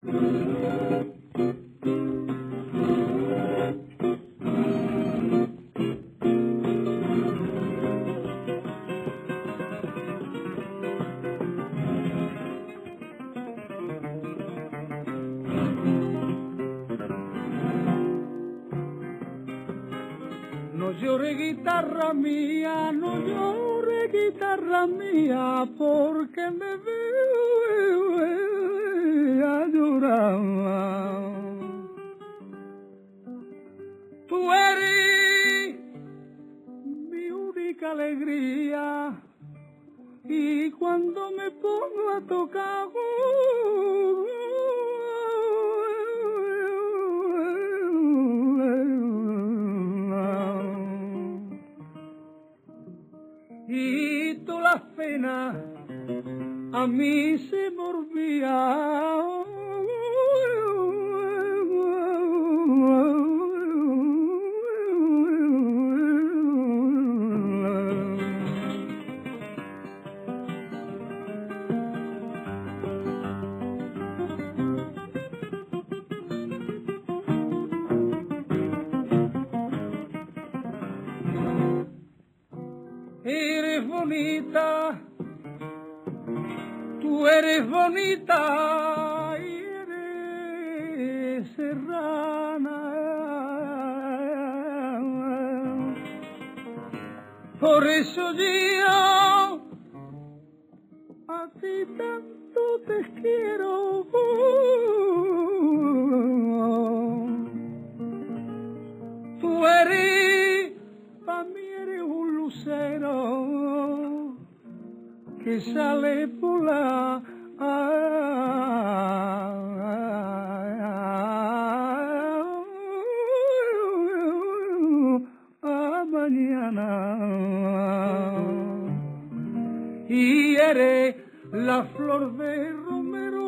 No llore guitarra mía, no llore guitarra mía, porque me veo a llorar. Tú eres mi única alegría, y cuando me pongo a tocar y todas las penas a mí se me olvidan. Eres bonita, tú eres bonita y eres serrana. Por eso yo a ti tanto te quiero. Tú eres, pa' mí eres un lucero que sale por la mañana, y eres la flor de romero